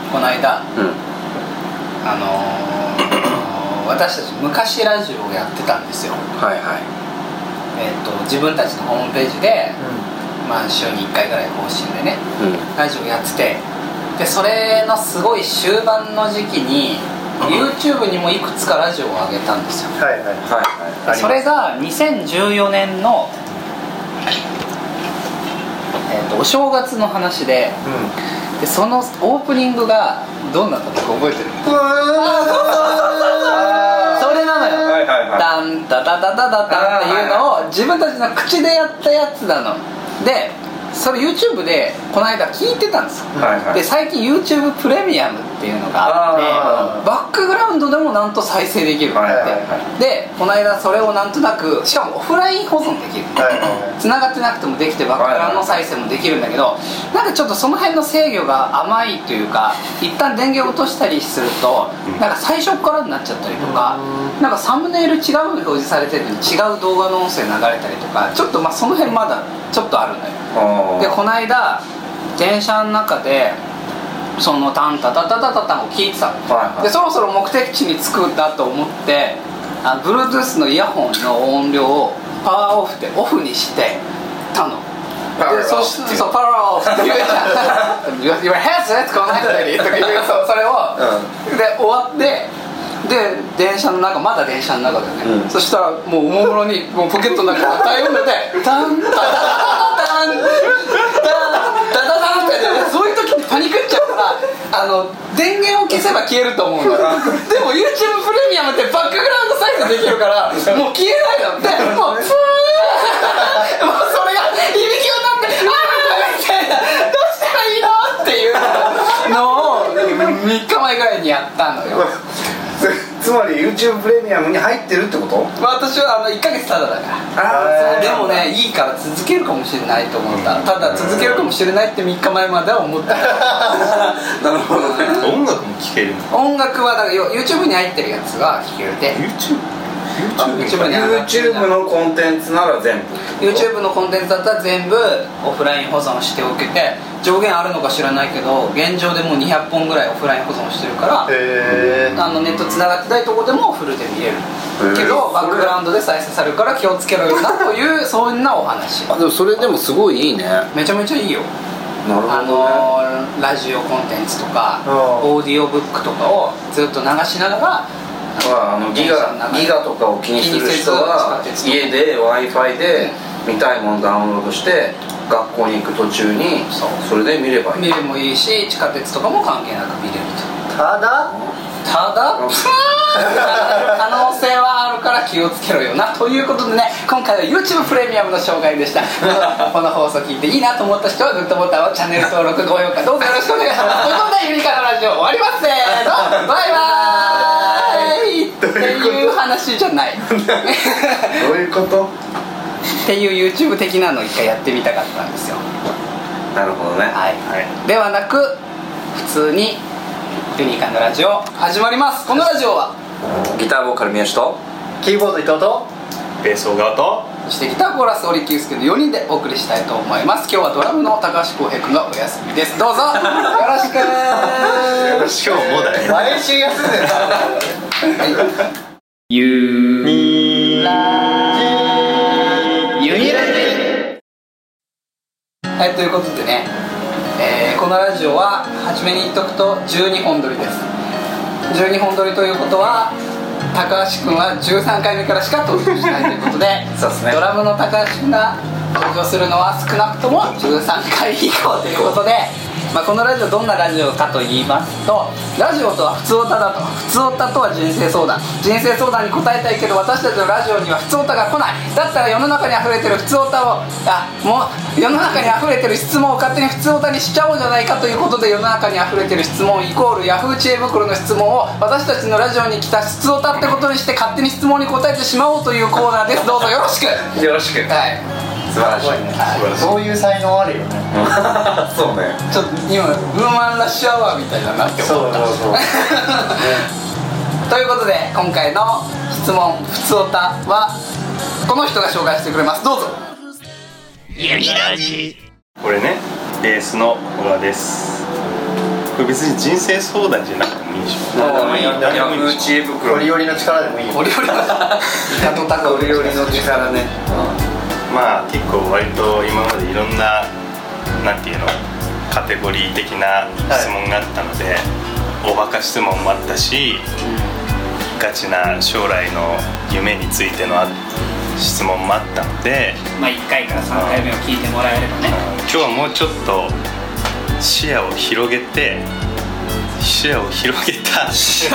この間、私たち昔ラジオをやってたんですよ。 はいはい。 自分たちのホームページで、週に1回ぐらい更新でね、ラジオやってて、でそれのすごい終盤の時期に YouTube にもいくつかラジオを上げたんですよ。 はいはいはい。 それが2014年の、お正月の話で、でそのオープニングがどんなだったか覚えてる？それなのよ。ダンタタタタタタっていうのを自分たちの口でやったやつなので、それ YouTube でこの間聞いてたんですよ、で最近 YouTube プレミアムっていうのがあって、バックグラウンドでもなんと再生できるって、でこの間それをなんとなく、しかもオフライン保存できる、繋がってなくてもできてバックグラウンド再生もできるんだけど、なんかちょっとその辺の制御が甘いというか、一旦電源を落としたりするとなんか最初からになっちゃったりとか、なんかサムネイル違うの表示されてるのに違う動画の音声流れたりとか、ちょっとその辺まだちょっとあるのよ。でこの間電車の中でそのタンタタタタタタンを聞いてたの、でそろそろ目的地に着くんだと思って、Bluetooth のイヤホンの音量をパワーオフでオフにしてたの。でそしてパワーオフって言うじゃんYour headset's connected とか言う、それを、で終わって、で電車の中、まだ電車の中だよね、そしたらもうおもむろにもうポケットの中に大音量でタンタタタタンタンタタタンって、そういう時にパニクっちゃうから、電源を消せば消えると思うんだでも YouTube プレミアムってバックグラウンド再生できるからもう消えないので、もうプーもうそれが響き渡って、みたいな、どうしたらいいのっていうのを3日前ぐらいにやったのよつまり YouTube プレミアムに入ってるってこと？ 私は1ヶ月ただだから。でもね、いいから続けるかもしれないと思った。ただ続けるかもしれないって3日前までは思ったなるほどね。 音楽も聴けるの？ 音楽はだから YouTube に入ってるやつが聴けるで。 YouTube のコンテンツなら全部 YouTube のコンテンツだったら全部オフライン保存しておけて、上限あるのか知らないけど現状でもう200本ぐらいオフライン保存してるから、ネットつながってないとこでもフルで見れるけど、バックグラウンドで再生されるから気をつけろよなというそんなお話。 でもそれでもすごいいいね。 めちゃめちゃいいよ。 なるほどね。 ラジオコンテンツとかオーディオブックとかをずっと流しながら、 ギガとかを気にする人は家で Wi-Fi で見たいものダウンロードして学校に行く途中にそれで見ればいい。 見るもいいし、地下鉄とかも関係なく見れると。 ただ可能性はあるから気をつけろよなということでね、今回は YouTube プレミアムの紹介でしたこの放送聞いていいなと思った人はグッドボタンを、チャンネル登録、高評価どうぞよろしくお願いしますということで、ゆりかのラジオ終わります。せーの、バイバーイっていう話じゃないどういうことっていう YouTube 的なのを一回やってみたかったんですよ。 なるほどね。 ではなく普通にユニカのラジオ始まります。このラジオはギターボーカル宮下とキーボード伊藤とベース小川と、 そしてギターコーラス織久介の4人でお送りしたいと思います。今日はドラムの高橋浩平君がお休みです。どうぞよろしく今日もだよ。毎週休んでるユニラジ、はい、ということでね、このラジオは初めに言っとくと12本撮りです。12本撮りということは高橋君は13回目からしか登場しないということでそうですね、 ドラムの高橋君が登場するのは少なくとも13回以降ということで、このラジオどんなラジオかと言いますと、ラジオとは普通歌だと、普通歌とは人生相談、人生相談に答えたいけど私たちのラジオには普通歌が来ない。だったら世の中にあふれてる普通歌をもう世の中にあふれてる質問を勝手に普通歌にしちゃおうじゃないかということで、世の中にあふれてる質問イコールヤフー知恵袋の質問を私たちのラジオに来た普通歌ってことにして勝手に質問に答えてしまおうというコーナーです。どうぞよろしく。 よろしく。 はい、 素晴らしい。 そういう才能あるよねそうね。 ちょっと今ウーマンラッシュアワーみたいだなって思ったということで今回の質問ふつおたはこの人が紹介してくれます。どうぞ。 ユニラジ。これね、ベースの小川です。 これ別に人生相談じゃなくてもいいでしょ。 ヤフー知恵袋、 ゴリゴリの力でもいいよ。 ゴリゴリのゴリゴリの力ね。 まあ結構割と今までいろんななんていうのカテゴリー的な質問があったので、おバカ質問もあったし、ガチな将来の夢についての質問もあったので、 まあ1回から3回目を聞いてもらえればね、 今日はもうちょっと視野を広げた質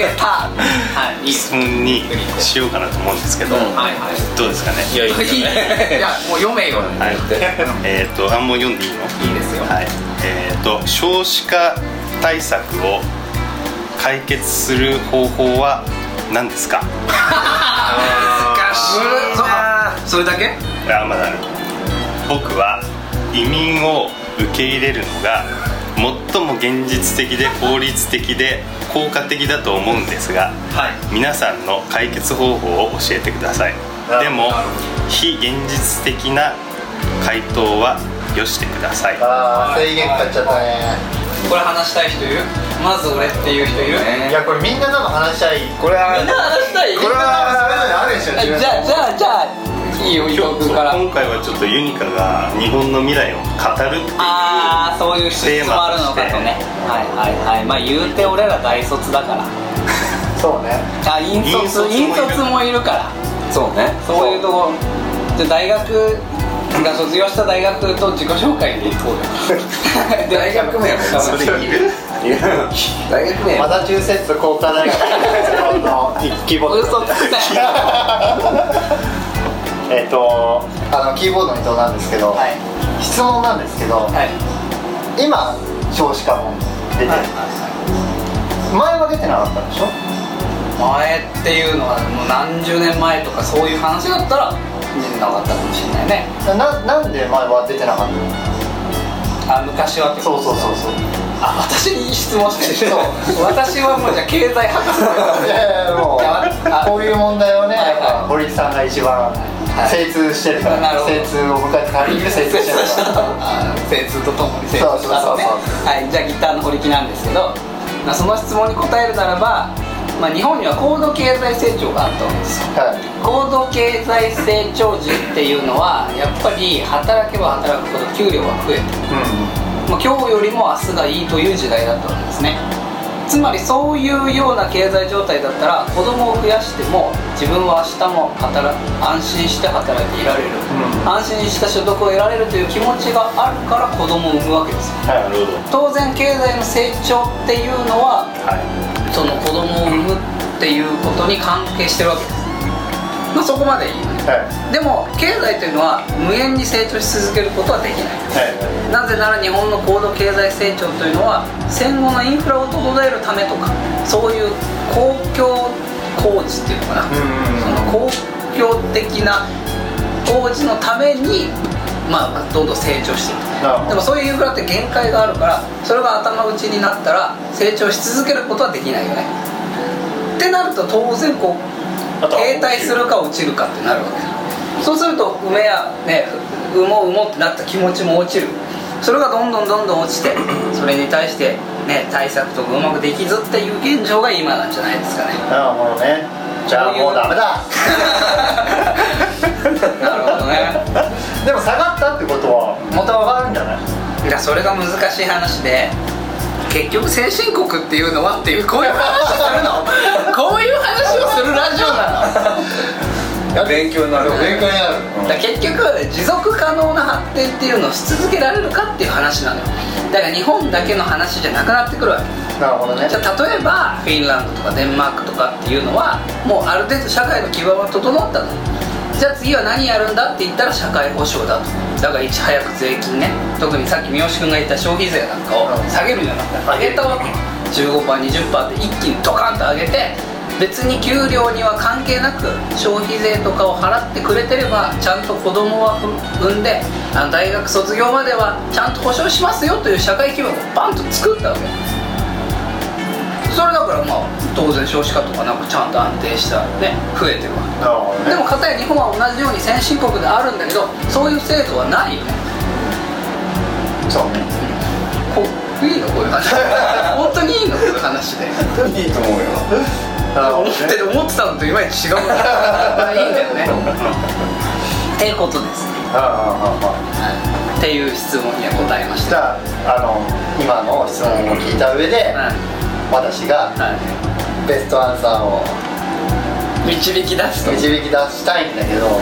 問にしようかなと思うんですけど、どうですかね。 いやもう読めよ。 もう読んでいいの？ いいですよ。 少子化対策を解決する方法は何ですか？ 難しいな。それだけ？ まだある。僕は移民を受け入れるのが最も現実的で効率的で効果的だと思うんですが、皆さんの解決方法を教えてください。でも非現実的な回答はよしてください。 制限かかっちゃったね。 これ話したい人いる？まず俺っていう人いる？ いやこれみんな多分話したい。 これはみんな話したい。 これはそれぞれあるでしょ。 じゃあいいよ、伊藤君から。 今回はちょっとユニカが日本の未来を語るっていうそういう質もあるのかとね。まあ言うて俺ら大卒だからそうね。 引率もいるから。 そうね。 そういうところじゃ大学が卒業した大学と自己紹介でいこうよ大学名はそれいる？大学名マサチューセッツ工科大学のキーボード。 嘘つくキーボードの伊藤なんですけど、質問なんですけど、今少子化も出てる、前は出てなかったでしょ？ 前っていうのはもう何十年前とかそういう話だったら出てなかったかもしれないね。 なんで前は出てなかったの？ 昔はって。 そう私に質問してる。私はもうじゃあ経済博士もうこういう問題をね、堀内さんが一番精通してるから、精通を迎えて借りる精通してるから精通とともに精通したのね。じゃあギターの堀木なんですけど、その質問に答えるならば、日本には高度経済成長があったわけですよ。高度経済成長時っていうのはやっぱり働けば働くほど給料が増えてる、今日よりも明日がいいという時代だったわけですね。つまりそういうような経済状態だったら子供を増やしても自分は明日も安心して働いていられる、安心した所得を得られるという気持ちがあるから子供を産むわけですよ。当然経済の成長っていうのは、その子供を産むっていうことに関係してるわけです。そこまでいいよね、でも経済というのは無限に成長し続けることはできない、なぜなら日本の高度経済成長というのは戦後のインフラを整えるためとかそういう公共工事っていうのかな、その公共的な工事のためにどんどん成長していく。でもそういうインフラって限界があるからそれが頭打ちになったら成長し続けることはできないよねってなると当然停滞するか落ちるかってなるわけ。そうすると産もうってなった気持ちも落ちる。それがどんどん落ちてそれに対して対策とかうまくできずっていう現状が今なんじゃないですかね。 なるほどね。じゃあもうダメだなるほどねでも下がったってことはまた上がるんじゃない？ いやそれが難しい話で結局先進国っていうのはっていうこういう話するのこういう話をするラジオなの勉強になる。 だ結局持続可能な発展っていうのをし続けられるかっていう話なのよ。だから日本だけの話じゃなくなってくるわけ。 なるほどね。 じゃあ例えばフィンランドとかデンマークとかっていうのはもうある程度社会の基盤は整ったの。じゃあ次は何やるんだって言ったら社会保障だと。だからいち早く税金ね、特にさっき三好君が言った消費税なんかを下げるんじゃなくて上げたわけ。 15%、20% って一気にドカンと上げて別に給料には関係なく消費税とかを払ってくれてればちゃんと子供は産んで大学卒業まではちゃんと保障しますよという社会基盤をバンと作ったわけ。それだから当然少子化とかなんかちゃんと安定した増えてるわけ。でも片や日本は同じように先進国であるんだけどそういう制度はないよね。 そうね。 いいのこういう話本当にいいのこういう話で本当にいいと思うよ思ってたのといまいち違うのいいんだよねっていうことですねっていう質問には答えました。 じゃあ今の質問を聞いた上で、私がベストアンサーを導き出したいんだけど、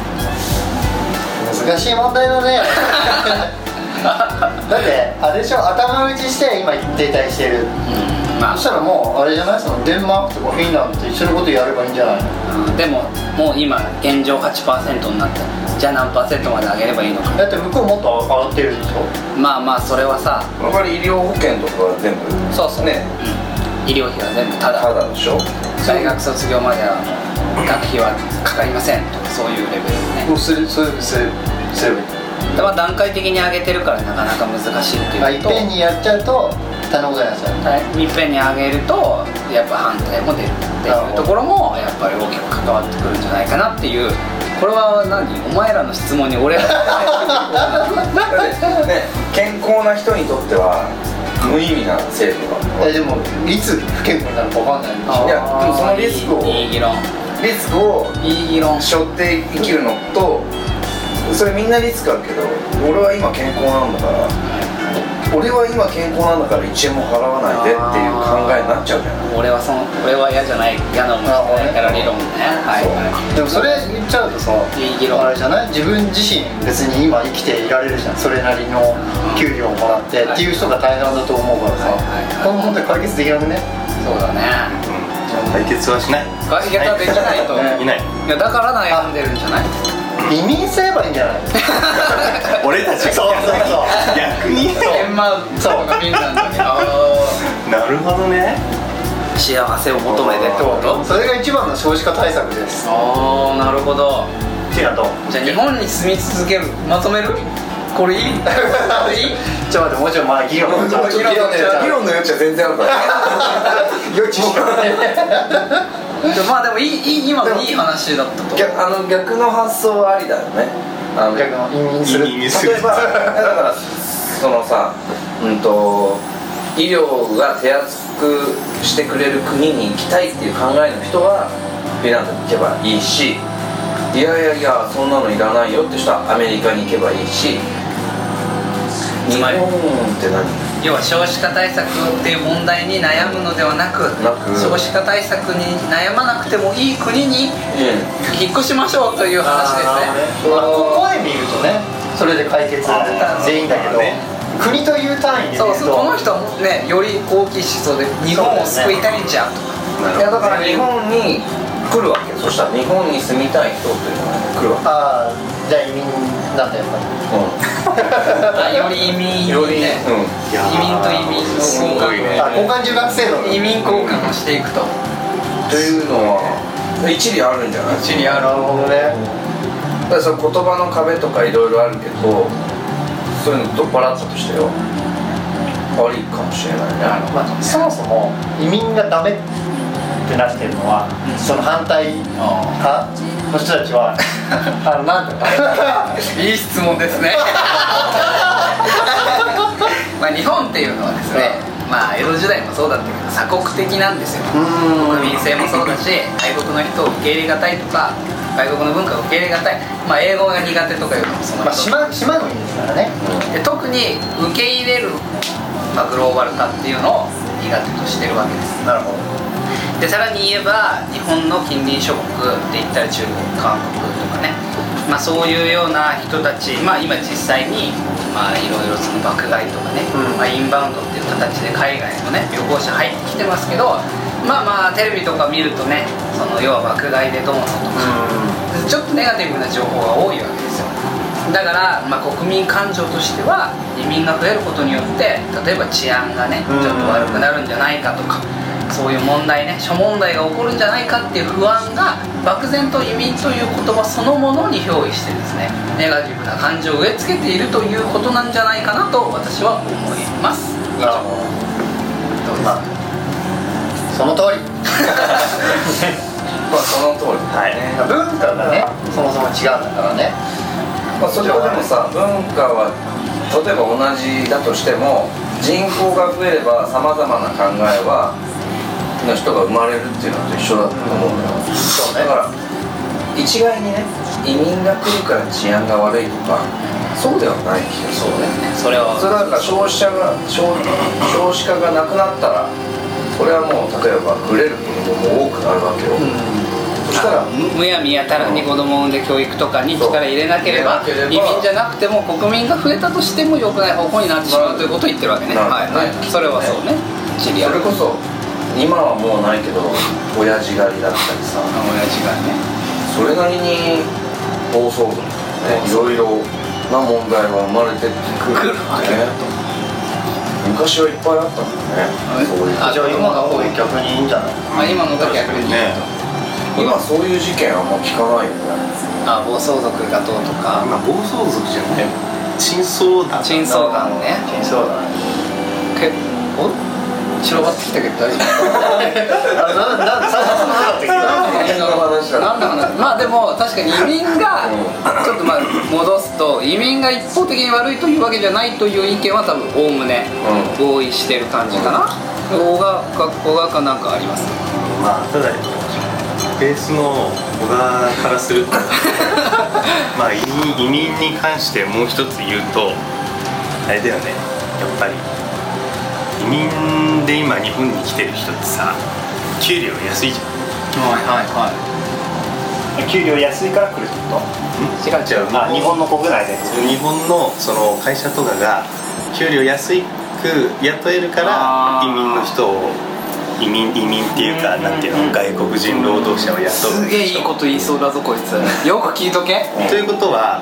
難しい問題だねだってあれでしょ、頭打ちして今停滞してる、そしたらもうあれじゃない、そのデンマークとかフィンランドと一緒のことやればいいんじゃないの、 でももう今現状 8% になってじゃあ何%まで上げればいいのか。 だって向こうもっと上がってるでしょ。 まあそれはさ、 やっぱり医療保険とかは全部そうね、医療費は全部タダでしょ。 大学卒業までは学費はかかりませんとかそういうレベルでね。 もうするだから段階的に上げてるからなかなか難しいっていうと、 いっぺんにやっちゃうと大変なことになっちゃう。 いっぺんに上げるとやっぱ反対も出るっていうところもやっぱり大きく関わってくるんじゃないかなっていう。これはお前らの質問に俺らね、健康な人にとっては無意味な制度だ。 でもいつ不健康になるか分かんないんでしょ。 いやでもそのリスクをいい議論背負って生きるのと、それみんなリスクあるけど、俺は今健康なんだから、俺は今健康なんだから1円も払わないでっていう考えになっちゃうじゃない。 俺は嫌じゃない、嫌なものじゃないから理論ね。 でもそれ言っちゃうとさ、あれじゃない、自分自身別に今生きていられるじゃん、それなりの給料をもらってっていう人が大変なんだと思うからさ、この問題解決できなくね。 そうだね、 解決はしない。 解決はできないとできない。 いやだから悩んでるんじゃない。 移民すればいいんじゃない俺たちが逆にデンマークとかフィンランドになるほどね。 幸せを求めてってこと。 それが一番の少子化対策です。 なるほど。 じゃあ日本に住み続ける、まとめる。これいいちょっと待って、もうちょい議論の余地は全然あるから余地しかないまあでも今のいい話だったと。 逆の発想はありだよね。 逆の移民する。 例えばだからそのさ、医療が手厚くしてくれる国に行きたいっていう考えの人はフィンランドに行けばいいし、いやそんなのいらないよって人はアメリカに行けばいいし。日本って何？ 要は少子化対策っていう問題に悩むのではなく、少子化対策に悩まなくてもいい国に引っ越しましょうという話ですね。 ここで見るとね、それで解決全員だけど、国という単位で見ると、 この人はねより大きい思想で日本を救いたいんじゃんとか。 いやだから日本に来るわけ。そしたら日本に住みたい人っていうのが来るわけ。 じゃあ移民なんだやっぱり。より移民よりね。 移民と移民の交換留学制度、 移民交換をしていくと。 というのは一理あるんじゃない？ 一理ある。 なるほどね。 だからその言葉の壁とかいろいろあるけど、そういうの取っ払ったとしてよ、ありかもしれないね。 そもそも移民がダメってなってるのは、その反対派の人たちはなんだかいい質問ですね日本っていうのはですね、江戸時代もそうだったけど鎖国的なんですよ。国民性もそうだし、外国の人を受け入れがたいとか、外国の文化を受け入れがたい、英語が苦手とかいうのもその島国ですからね。 で特に受け入れる、グローバル化っていうのを苦手としてるわけです。 なるほど。 でさらに言えば日本の近隣諸国って言ったら中国、韓国とかね、そういうような人たち、今実際にいろいろその爆買いとかね、インバウンドっていう形で海外のね旅行者入ってきてますけど、テレビとか見るとね、その要は爆買いでどうのとか、ちょっとネガティブな情報が多いわけですよ。だから国民感情としては移民が増えることによって例えば治安がねちょっと悪くなるんじゃないかとか、そういう問題ね、諸問題が起こるんじゃないかっていう不安が漠然と移民という言葉そのものに憑依してですね、ネガティブな感情を植え付けているということなんじゃないかなと私は思います。 なるほど。その通りその通り、 文化がねそもそも違うんだからね。 それはでもさ、文化は例えば同じだとしても、 人口が増えればさまざまな考えの人が生まれるっていうのと一緒だと思うんだよ、だから一概にね移民が来るから治安が悪いとかそうではない気がするね。 それはだから少子化がなくなったらこれはもう例えば増える子供も多くなるわけよ、そしたらむやみやたらに子供を産んで教育とかに力入れなければ移民じゃなくても国民が増えたとしても良くない方向になってしまうということを言ってるわけね。はいはい、それはそうね。 それこそ今はもうないけど親父狩りだったりさ、 親父狩りね、 それなりに暴走族ね、いろいろな問題が生まれてくるわけね。昔はいっぱいあったもんね。 じゃあ今の方が逆にいいんじゃない？ 今のが逆にね。 今そういう事件あんま聞かないよね。 暴走族がどうとか。 今暴走族じゃない。珍相談ね。 珍相談。 白がってきたけど大丈夫？まあでも確かに移民がちょっとまあ戻すと移民が一方的に悪いというわけじゃないという意見は多分おおむね合意してる感じかな。小川かなんかあります？ まあただベースの小川からするとまあ移民に関してもう一つ言うとあれだよね、やっぱり移民で今日本に来てる人ってさ給料安いじゃん。 給料安いから来るってこと？違う日本の国内で日本のその会社とかが給料安く雇えるから移民の人を移民っていうかなんていうの、外国人労働者を雇う。 すげえいいこと言いそうだぞこいつ。よく聞いとけ。 ということは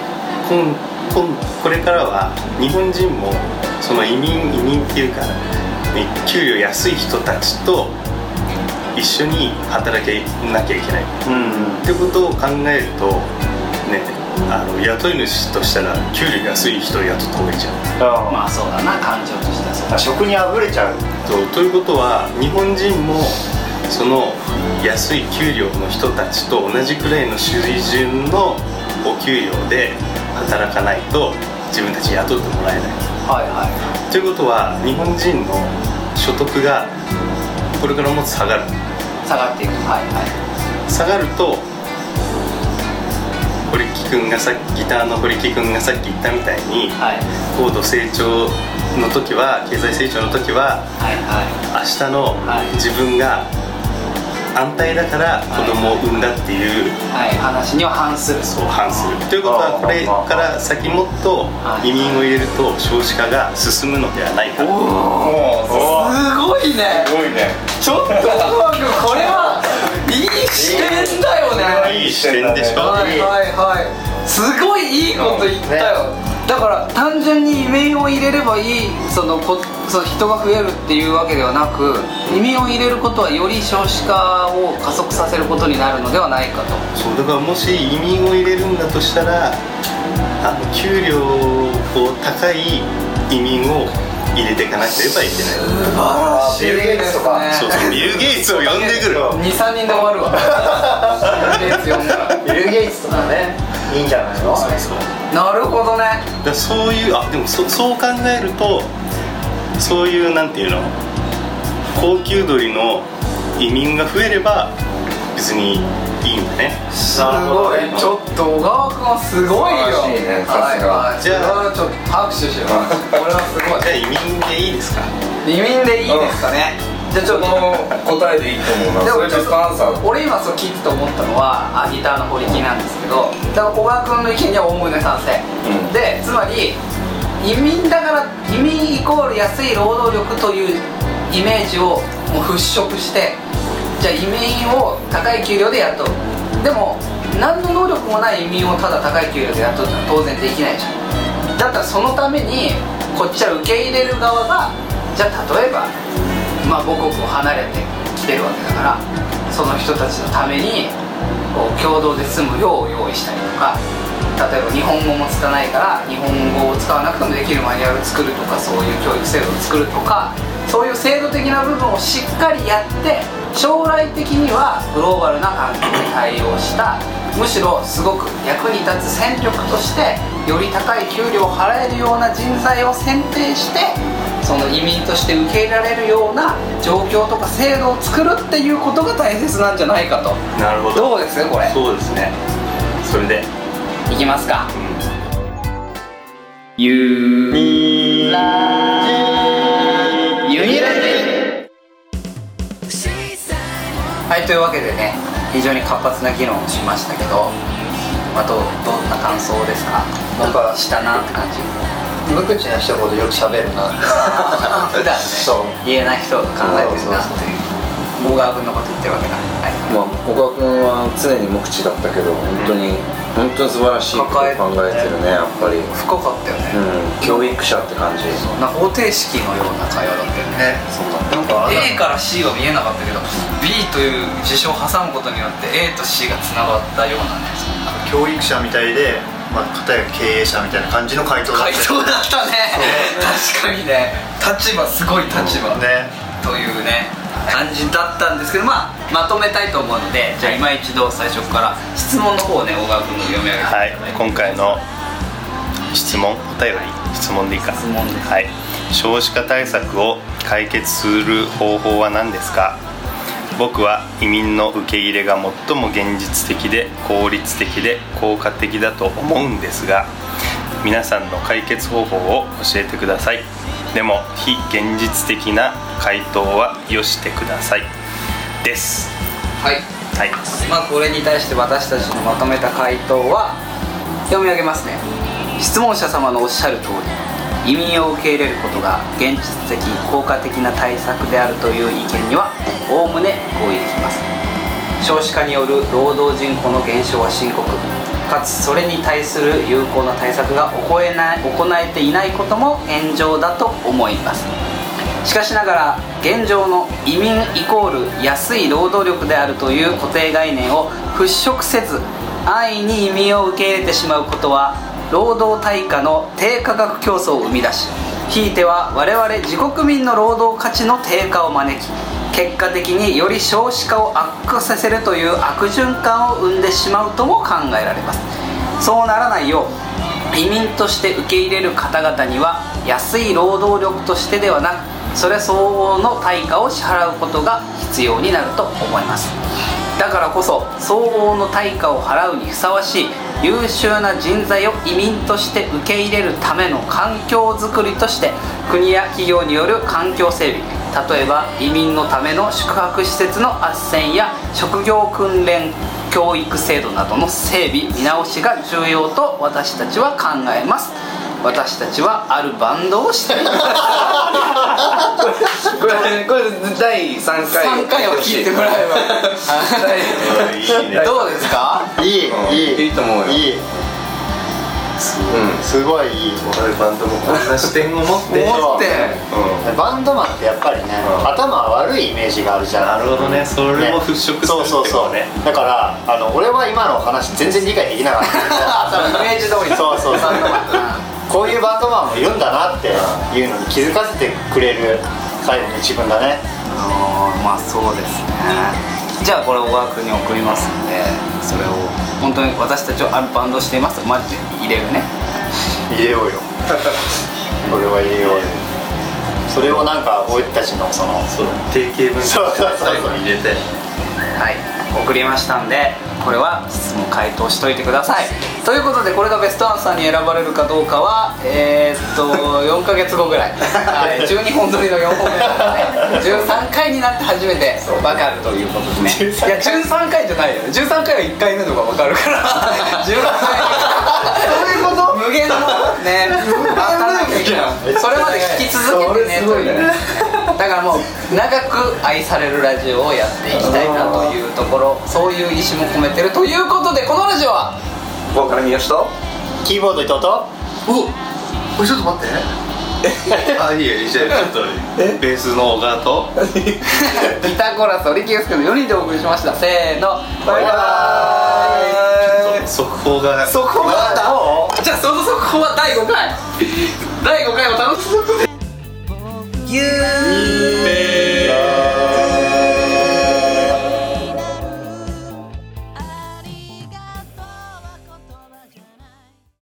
これからは日本人もその移民っていうか給料安い人たちと一緒に働けなきゃいけない、ってことを考えるとね、雇い主としたら給料安い人を雇った方がいいじゃん。 まあそうだな、感情としてはそうだ。 職にあぶれちゃうということは日本人もその安い給料の人たちと同じくらいの水準のお給料で働かないと自分たち雇ってもらえない。ということは日本人の所得がこれからもっと下がっていく。下がるとギターの堀木君がさっき言ったみたいに、高度成長の時は経済成長の時は、明日の自分が安泰だから子供を産んだっていう、 話には反する。 そう反するということはこれから先もっと移民を入れると少子化が進むのではないかと。 すごいね。ちょっとこれはいい視点だよね。 いい視点でしょ。 すごいいいこと言ったよ。だから単純に移民を入れればいいその人が増えるっていうわけではなく、移民を入れることはより少子化を加速させることになるのではないかと。 そうだからもし移民を入れるんだとしたら給料高い移民を入れていかなければいけない。 素晴らしい。 ビル・ゲイツとか。 そうビル・ゲイツを呼んでくる。 2,3 人で終わるわ。ビル・ゲイツ呼んだら。 ビル・ゲイツとかね、いいんじゃないの？ なるほどね。 だそういうでもそう考えるとそういうなんていうの高級鳥の移民が増えれば別にいいんだね。 すごい。ちょっと小川君はすごいよ。じゃあちょっと拍手しよう。これはすごい。 じゃあ移民でいいですか？ 移民でいいですかね。じゃあちょっと答えでいいと思うな。 でもちょっと俺今そう聞いてて思ったのはギターの堀木なんですけど、だから小川君の意見にはおおむね賛成、でつまり移民だから移民イコール安い労働力というイメージをもう払拭して、じゃあ移民を高い給料で雇う。でも何の能力もない移民をただ高い給料で雇うってのは当然できないじゃん。だったらそのためにこっちは受け入れる側がじゃあ例えば母国を離れてきてるわけだから、その人たちのために共同で住む寮を用意したりとか、例えば日本語もつかないから日本語を使わなくてもできるマニュアルを作るとか、そういう教育制度を作るとか、そういう制度的な部分をしっかりやって、将来的にはグローバルな環境に対応した、むしろすごく役に立つ戦力としてより高い給料を払えるような人材を選定して、 その移民として受け入れられるような状況とか制度を作るっていうことが大切なんじゃないかと。 なるほど。 どうですこれ。 そうですね。それでいきますか。ユニラはい、というわけでね、非常に活発な議論をしましたけど、どんな感想ですか？なんかしたなって感じ。 無口な人ほどよく喋るな。 普段ね、言えない人が考えてるなっていう。小川君のこと言ってるわけだ。はい、 まあ小川君は常に無口だったけど、本当に素晴らしいことを考えてるね。やっぱり深かったよね。 教育者って感じ。 なんか方程式のような会話だったよね。 そうだ。なんか A から C は見えなかったけど B という事象を挟むことによって A と C がつながったようなね。 教育者みたいで、片や経営者みたいな感じの回答だった。 回答だったね。確かにね。すごい立場ねというね感じだったんですけど、まとめたいと思うので、じゃあ今一度最初から質問の方をね、小川君の読み上げて。 はい、今回の質問、お便り、質問でいいか。 質問です。 はい、少子化対策を解決する方法は何ですか？僕は移民の受け入れが最も現実的で効率的で効果的だと思うんですが、皆さんの解決方法を教えてください。でも非現実的な回答はよしてくださいです。 はい、はい、これに対して私たちのまとめた回答は読み上げますね。質問者様のおっしゃる通り、移民を受け入れることが現実的効果的な対策であるという意見にはおおむね合意できます。少子化による労働人口の減少は深刻かつ、それに対する有効な対策が行えていないことも現状だと思います。しかしながら現状の移民イコール安い労働力であるという固定概念を払拭せず、安易に移民を受け入れてしまうことは労働対価の低価格競争を生み出し、ひいては我々自国民の労働価値の低下を招き、結果的により少子化を悪化させるという悪循環を生んでしまうとも考えられます。そうならないよう、移民として受け入れる方々には安い労働力としてではなく、それ相応の対価を支払うことが必要になると思います。だからこそ相応の対価を払うにふさわしい優秀な人材を移民として受け入れるための環境づくりとして、国や企業による環境整備、例えば移民のための宿泊施設の斡旋や職業訓練教育制度などの整備見直しが重要と私たちは考えます。私たちはあるバンドをしています。 これ第3回を聞いてもらえばどうですか？ いいと思うよ。いい、すごいいい。 バンドもこんな視点を持ってバンドマンってやっぱりね、頭悪いイメージがあるじゃん。 なるほどね、それも払拭するってことね。 だから俺は今の話全然理解できなかったけど、 イメージ通り。 そうこういうバンドマンもいるんだなっていうのに気づかせてくれる最後の一文だね。 そうですね。じゃあこれ小川君に送りますので、それを本当に私たちはあるバンドしていますとマジで入れるね。 入れようよ。これは入れようよ。それをなんか俺たちのその定型文最後に入れて、 はい、送りましたんで、これは質問回答しといてください。ということで、これがベストアンサーに選ばれるかどうかは4ヶ月後ぐらい、12本撮りの4本目なので13回になって初めて分かるということですね。いや13回じゃないよ、13回は1回目のが分かるから13回そういうこと無限のね、それまで聞き続けてねというね。だからもう長く愛されるラジオをやっていきたいなというところ、そういう意思も込めてるということで、このラジオはボーカル三好とキーボード伊藤と、 これちょっと待っていいよ、じゃあちょっとベースの小川とギターコーラス折木祐介の4人でお送りしました。せーの、バイバーイ。 速報があった。じゃあその速報は第5回を楽しむ。